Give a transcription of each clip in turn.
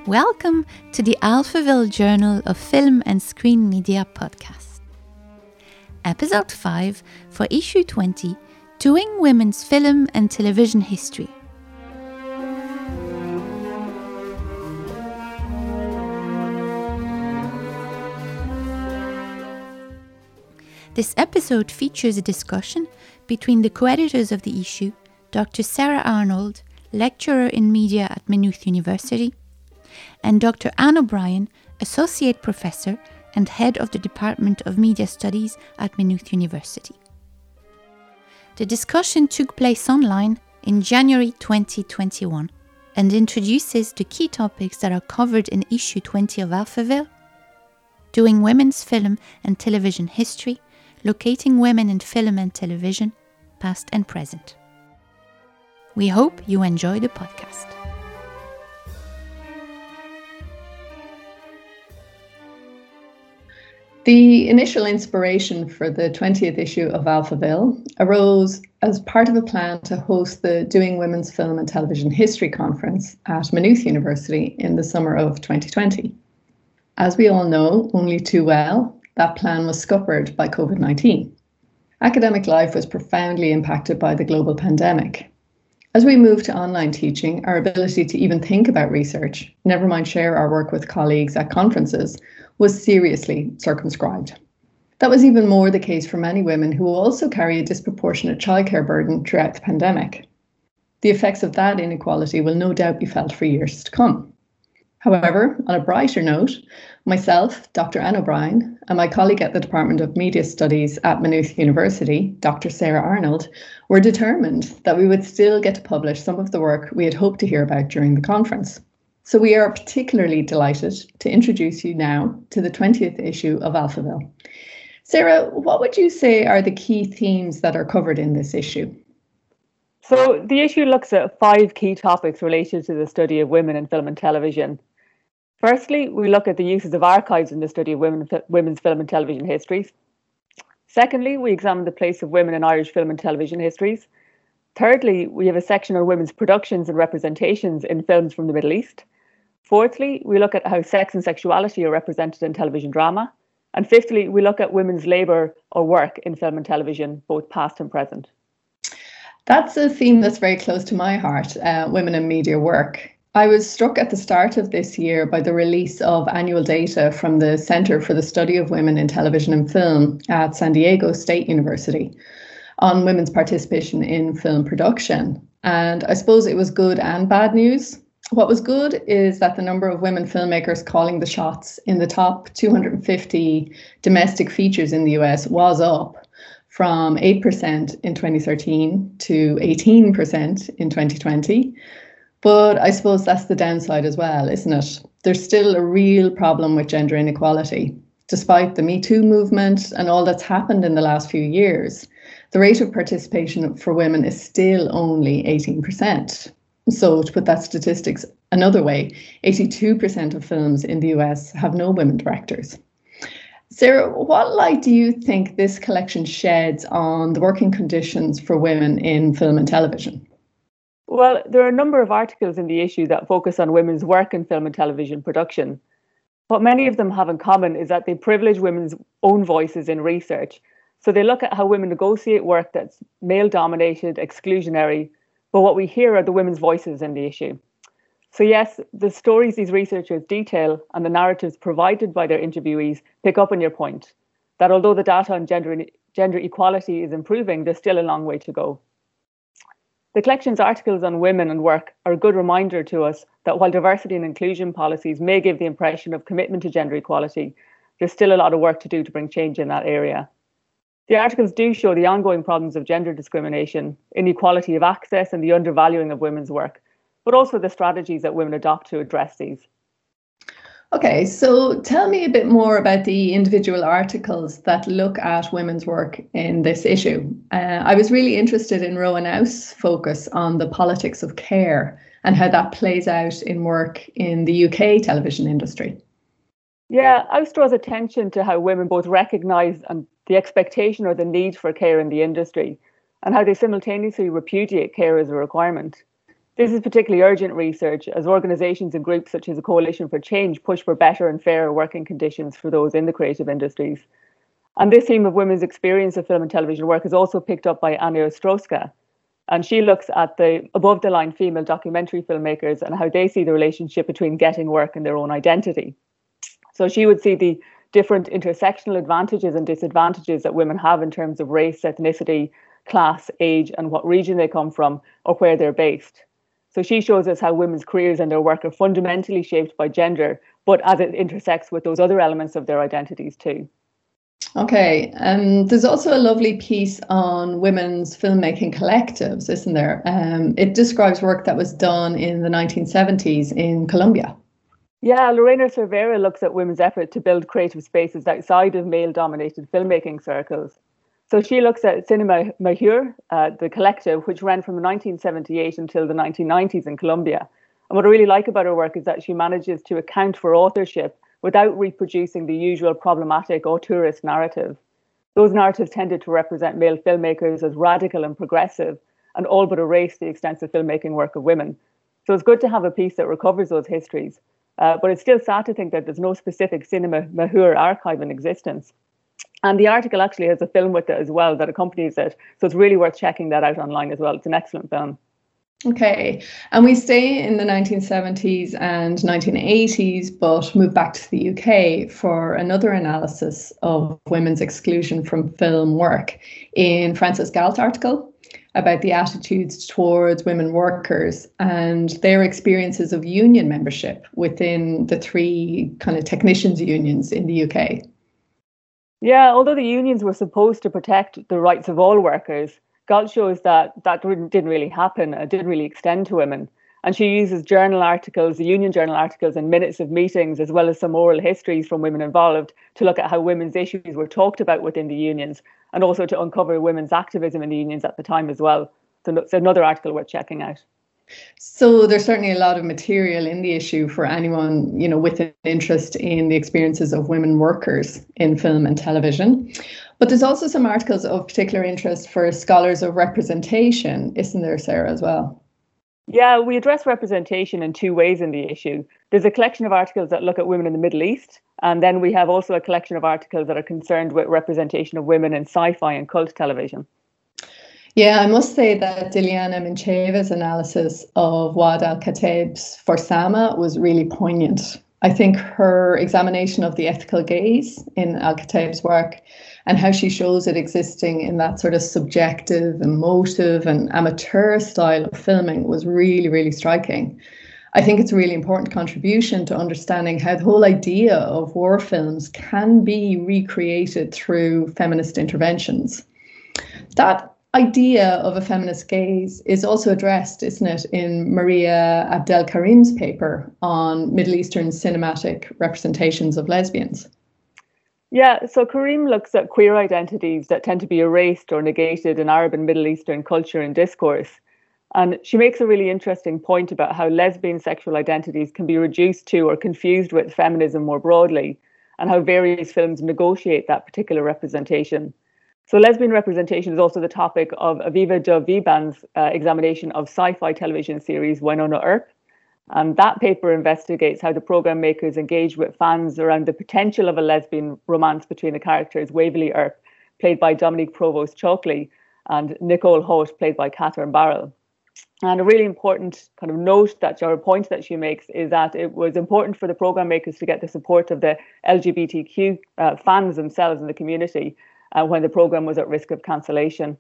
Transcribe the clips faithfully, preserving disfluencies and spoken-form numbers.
Welcome to the Alphaville Journal of Film and Screen Media podcast. Episode five for issue twenty, Doing Women's Film and Television History. This episode features a discussion between the co-editors of the issue, Doctor Sarah Arnold, lecturer in media at Maynooth University, and Doctor Anne O'Brien, associate professor and head of the Department of Media Studies at Maynooth University. The discussion took place online in January twenty twenty-one and introduces the key topics that are covered in issue twenty of Alphaville: doing women's film and television history, locating women in film and television, past and present. We hope you enjoy the podcast. The initial inspiration for the twentieth issue of Alphaville arose as part of a plan to host the Doing Women's Film and Television History Conference at Maynooth University in the summer of twenty twenty. As we all know only too well, that plan was scuppered by covid nineteen. Academic life was profoundly impacted by the global pandemic. As we moved to online teaching, our ability to even think about research, never mind share our work with colleagues at conferences, was seriously circumscribed. That was even more the case for many women who also carry a disproportionate childcare burden throughout the pandemic. The effects of that inequality will no doubt be felt for years to come. However, on a brighter note, myself, Doctor Anne O'Brien, and my colleague at the Department of Media Studies at Maynooth University, Doctor Sarah Arnold, were determined that we would still get to publish some of the work we had hoped to hear about during the conference. So we are particularly delighted to introduce you now to the twentieth issue of Alphaville. Sarah, what would you say are the key themes that are covered in this issue? So the issue looks at five key topics related to the study of women in film and television. Firstly, we look at the uses of archives in the study of women, women's film and television histories. Secondly, we examine the place of women in Irish film and television histories. Thirdly, we have a section on women's productions and representations in films from the Middle East. Fourthly, we look at how sex and sexuality are represented in television drama. And fifthly, we look at women's labour or work in film and television, both past and present. That's a theme that's very close to my heart, uh, women in media work. I was struck at the start of this year by the release of annual data from the Centre for the Study of Women in Television and Film at San Diego State University on women's participation in film production. And I suppose it was good and bad news. What was good is that the number of women filmmakers calling the shots in the top two hundred fifty domestic features in the U S was up from eight percent in twenty thirteen to eighteen percent in twenty twenty. But I suppose that's the downside as well, isn't it? There's still a real problem with gender inequality. Despite the Me Too movement and all that's happened in the last few years, the rate of participation for women is still only eighteen percent. So to put that statistics another way, eighty-two percent of films in the U S have no women directors. Sarah, what light do you think this collection sheds on the working conditions for women in film and television? Well, there are a number of articles in the issue that focus on women's work in film and television production. What many of them have in common is that they privilege women's own voices in research. So they look at how women negotiate work that's male-dominated, exclusionary, but what we hear are the women's voices in the issue. So yes, the stories these researchers detail and the narratives provided by their interviewees pick up on your point, that although the data on gender, gender equality is improving, there's still a long way to go. The collection's articles on women and work are a good reminder to us that while diversity and inclusion policies may give the impression of commitment to gender equality, there's still a lot of work to do to bring change in that area. The articles do show the ongoing problems of gender discrimination, inequality of access, and the undervaluing of women's work, but also the strategies that women adopt to address these. Okay, so tell me a bit more about the individual articles that look at women's work in this issue. Uh, I was really interested in Rowan Ow's focus on the politics of care and how that plays out in work in the U K television industry. Yeah, Ow's draws attention to how women both recognise and the expectation or the need for care in the industry, and how they simultaneously repudiate care as a requirement. This is particularly urgent research as organisations and groups such as the Coalition for Change push for better and fairer working conditions for those in the creative industries. And this theme of women's experience of film and television work is also picked up by Ania Ostrowska. And she looks at the above-the-line female documentary filmmakers and how they see the relationship between getting work and their own identity. So she would see the different intersectional advantages and disadvantages that women have in terms of race, ethnicity, class, age, and what region they come from or where they're based. So she shows us how women's careers and their work are fundamentally shaped by gender, but as it intersects with those other elements of their identities too. Okay, um, there's also a lovely piece on women's filmmaking collectives, isn't there? Um, it describes work that was done in the nineteen seventies in Colombia. Yeah, Lorena Cervera looks at women's effort to build creative spaces outside of male-dominated filmmaking circles. So she looks at Cinema Major, uh, the collective, which ran from nineteen seventy-eight until the nineteen nineties in Colombia. And what I really like about her work is that she manages to account for authorship without reproducing the usual problematic auteurist narrative. Those narratives tended to represent male filmmakers as radical and progressive, and all but erase the extensive filmmaking work of women. So it's good to have a piece that recovers those histories. Uh, but it's still sad to think that there's no specific Cinema Major archive in existence. And the article actually has a film with it as well that accompanies it. So it's really worth checking that out online as well. It's an excellent film. Okay, and we stay in the nineteen seventies and nineteen eighties, but move back to the U K for another analysis of women's exclusion from film work in Frances Galt's article about the attitudes towards women workers and their experiences of union membership within the three kind of technicians unions in the U K. Yeah, although the unions were supposed to protect the rights of all workers, Galt shows that that didn't really happen. It didn't really extend to women. And she uses journal articles, the union journal articles and minutes of meetings, as well as some oral histories from women involved to look at how women's issues were talked about within the unions and also to uncover women's activism in the unions at the time as well. So it's another article worth checking out. So there's certainly a lot of material in the issue for anyone, you know, with an interest in the experiences of women workers in film and television. But there's also some articles of particular interest for scholars of representation, isn't there, Sarah, as well? Yeah, we address representation in two ways in the issue. There's a collection of articles that look at women in the Middle East, and then we have also a collection of articles that are concerned with representation of women in sci-fi and cult television. Yeah, I must say that Diliana Mincheva's analysis of Wad al-Kataib's For Sama was really poignant. I think her examination of the ethical gaze in al-Kataib's work and how she shows it existing in that sort of subjective, emotive and amateur style of filming was really, really striking. I think it's a really important contribution to understanding how the whole idea of war films can be recreated through feminist interventions. That idea of a feminist gaze is also addressed, isn't it, in Maria Abdelkarim's paper on Middle Eastern cinematic representations of lesbians. Yeah, so Karim looks at queer identities that tend to be erased or negated in Arab and Middle Eastern culture and discourse. And she makes a really interesting point about how lesbian sexual identities can be reduced to or confused with feminism more broadly, and how various films negotiate that particular representation. So lesbian representation is also the topic of Aviva Dov-Viban's uh, examination of sci-fi television series Wynonna Earp. And that paper investigates how the programme makers engage with fans around the potential of a lesbian romance between the characters Waverly Earp, played by Dominique Provost-Chalkley, and Nicole Holt, played by Catherine Barrell. And a really important kind of note that or point that she makes is that it was important for the programme makers to get the support of the L G B T Q uh, fans themselves in the community Uh, when the programme was at risk of cancellation.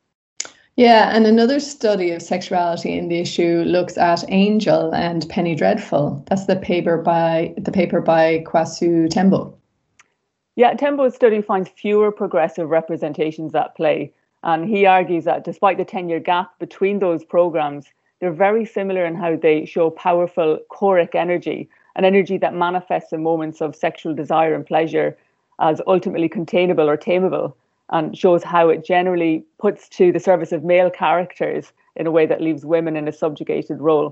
Yeah, and another study of sexuality in the issue looks at Angel and Penny Dreadful. That's the paper by the paper by Kwasu Tembo. Yeah, Tembo's study finds fewer progressive representations at play, and he argues that despite the ten-year gap between those programmes, they're very similar in how they show powerful choric energy, an energy that manifests in moments of sexual desire and pleasure as ultimately containable or tameable, and shows how it generally puts to the service of male characters in a way that leaves women in a subjugated role.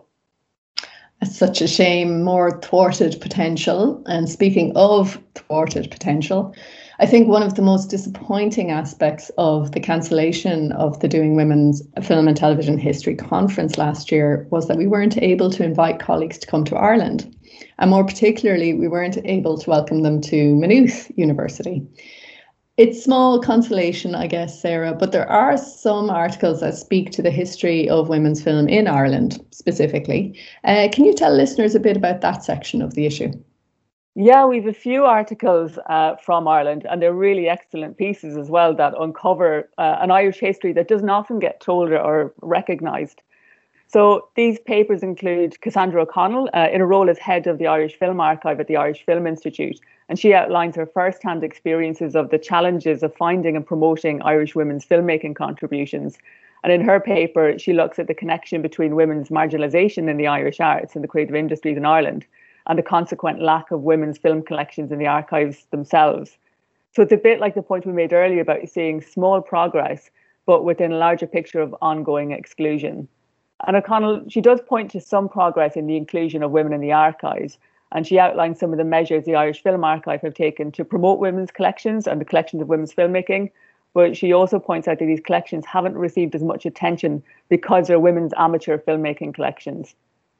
It's such a shame, more thwarted potential. And speaking of thwarted potential, I think one of the most disappointing aspects of the cancellation of the Doing Women's Film and Television History Conference last year was that we weren't able to invite colleagues to come to Ireland. And more particularly, we weren't able to welcome them to Maynooth University. It's small consolation, I guess, Sarah, but there are some articles that speak to the history of women's film in Ireland specifically. Uh, can you tell listeners a bit about that section of the issue? Yeah, we have a few articles uh, from Ireland, and they're really excellent pieces as well that uncover uh, an Irish history that doesn't often get told or recognised. So these papers include Cassandra O'Connell uh, in a role as head of the Irish Film Archive at the Irish Film Institute, and she outlines her first-hand experiences of the challenges of finding and promoting Irish women's filmmaking contributions. And in her paper, she looks at the connection between women's marginalisation in the Irish arts and the creative industries in Ireland, and the consequent lack of women's film collections in the archives themselves. So it's a bit like the point we made earlier about seeing small progress, but within a larger picture of ongoing exclusion. And O'Connell, she does point to some progress in the inclusion of women in the archives, and she outlines some of the measures the Irish Film Archive have taken to promote women's collections and the collections of women's filmmaking. But she also points out that these collections haven't received as much attention because they're women's amateur filmmaking collections.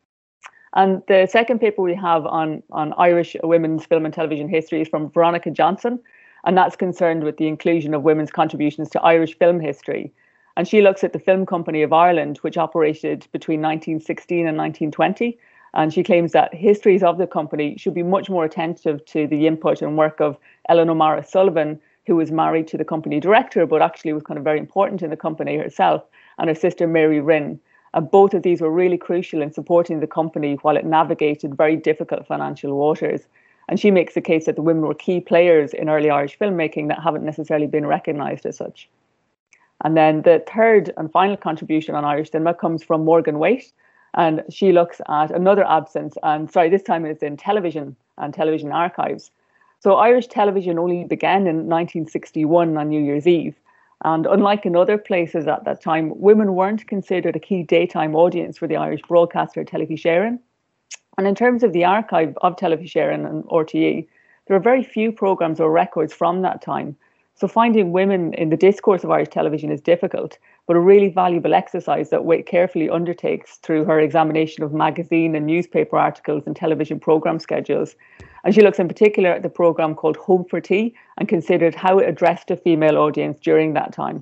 And the second paper we have on, on Irish women's film and television history is from Veronica Johnson, and that's concerned with the inclusion of women's contributions to Irish film history. And she looks at the Film Company of Ireland, which operated between nineteen sixteen and nineteen twenty. And she claims that histories of the company should be much more attentive to the input and work of Ellen O'Mara Sullivan, who was married to the company director, but actually was kind of very important in the company herself, and her sister Mary Rinn. And both of these were really crucial in supporting the company while it navigated very difficult financial waters. And she makes the case that the women were key players in early Irish filmmaking that haven't necessarily been recognised as such. And then the third and final contribution on Irish cinema comes from Morgan Waite, and she looks at another absence, and sorry, this time it's in television and television archives. So Irish television only began in nineteen sixty-one on New Year's Eve. And unlike in other places at that time, women weren't considered a key daytime audience for the Irish broadcaster Telefi Sharon. And in terms of the archive of Telefi Sharon and R T E, there are very few programmes or records from that time. So finding women in the discourse of Irish television is difficult, but a really valuable exercise that Waite carefully undertakes through her examination of magazine and newspaper articles and television programme schedules. And she looks in particular at the programme called Home for Tea and considered how it addressed a female audience during that time.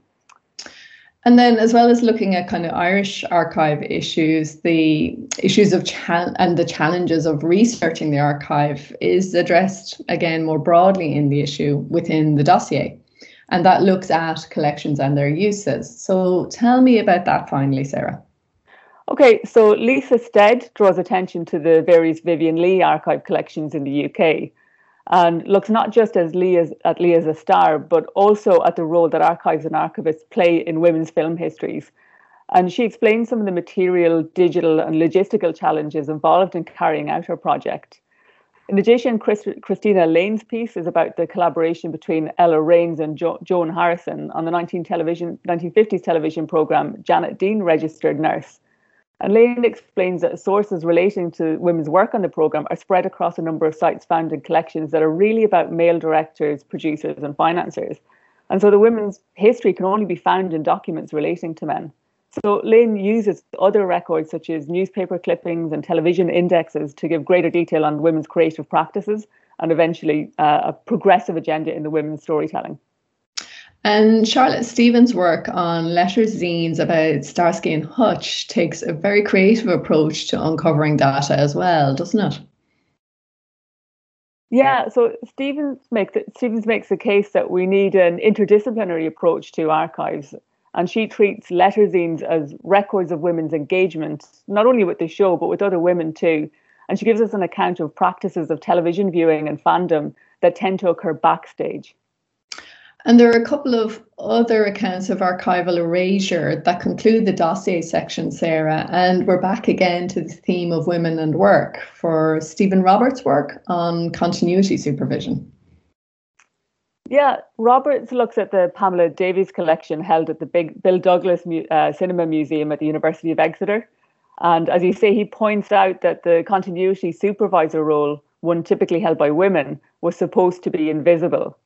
And then, as well as looking at kind of Irish archive issues, the issues of cha- and the challenges of researching the archive is addressed again more broadly in the issue within the dossier. And that looks at collections and their uses. So tell me about that finally, Sarah. Okay, so Lisa Stead draws attention to the various Vivian Leigh archive collections in the U K and looks not just as Leigh as, at Leigh as a star, but also at the role that archives and archivists play in women's film histories. And she explains some of the material, digital and logistical challenges involved in carrying out her project. In addition, Chris, Christina Lane's piece is about the collaboration between Ella Raines and jo- Joan Harrison on the nineteen fifties television programme Janet Dean Registered Nurse. And Lane explains that sources relating to women's work on the programme are spread across a number of sites found in collections that are really about male directors, producers and financiers. And so the women's history can only be found in documents relating to men. So Lane uses other records such as newspaper clippings and television indexes to give greater detail on women's creative practices and eventually uh, a progressive agenda in the women's storytelling. And Charlotte Stevens' work on letters zines about Starsky and Hutch takes a very creative approach to uncovering data as well, doesn't it? Yeah, so Stevens makes it, Stevens makes the case that we need an interdisciplinary approach to archives, and she treats letter zines as records of women's engagement, not only with the show, but with other women too. And she gives us an account of practices of television viewing and fandom that tend to occur backstage. And there are a couple of other accounts of archival erasure that conclude the dossier section, Sarah. And we're back again to the theme of women and work for Stephen Roberts' work on continuity supervision. Yeah, Roberts looks at the Pamela Davies collection held at the Big Bill Douglas uh, Cinema Museum at the University of Exeter. And as you say, he points out that the continuity supervisor role, one typically held by women, was supposed to be invisible.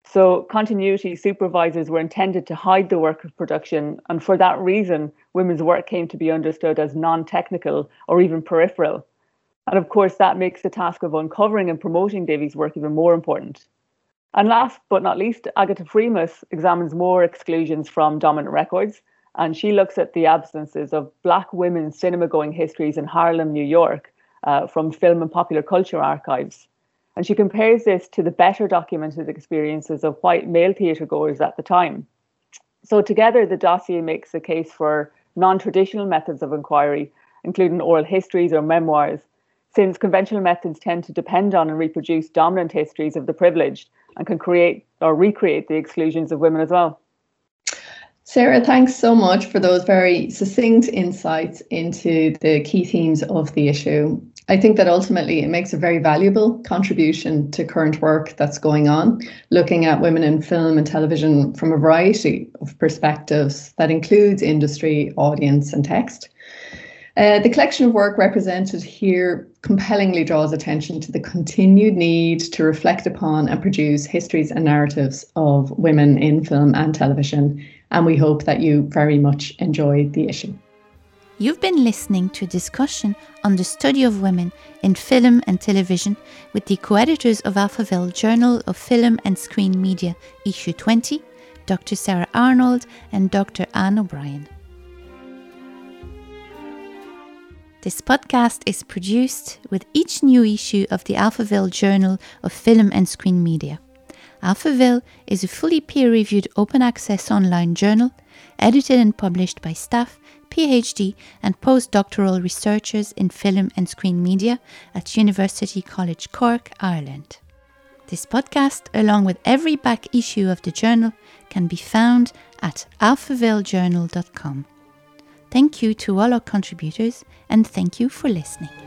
So continuity supervisors were intended to hide the work of production, and for that reason, women's work came to be understood as non-technical or even peripheral. And of course, that makes the task of uncovering and promoting Davy's work even more important. And last but not least, Agatha Freemus examines more exclusions from dominant records, and she looks at the absences of Black women's cinema-going histories in Harlem, New York, uh, from film and popular culture archives. And she compares this to the better documented experiences of white male theatre goers at the time. So together, the dossier makes a case for non-traditional methods of inquiry, including oral histories or memoirs, since conventional methods tend to depend on and reproduce dominant histories of the privileged and can create or recreate the exclusions of women as well. Sarah, thanks so much for those very succinct insights into the key themes of the issue. I think that ultimately it makes a very valuable contribution to current work that's going on, looking at women in film and television from a variety of perspectives that includes industry, audience, and text. Uh, the collection of work represented here compellingly draws attention to the continued need to reflect upon and produce histories and narratives of women in film and television, and we hope that you very much enjoyed the issue. You've been listening to a discussion on the study of women in film and television with the co-editors of Alphaville Journal of Film and Screen Media, issue twenty, Doctor Sarah Arnold and Doctor Anne O'Brien. This podcast is produced with each new issue of the Alphaville Journal of Film and Screen Media. Alphaville is a fully peer-reviewed open-access online journal, edited and published by staff, PhD and postdoctoral researchers in film and screen media at University College Cork, Ireland. This podcast, along with every back issue of the journal, can be found at alphaville journal dot com. Thank you to all our contributors, and thank you for listening.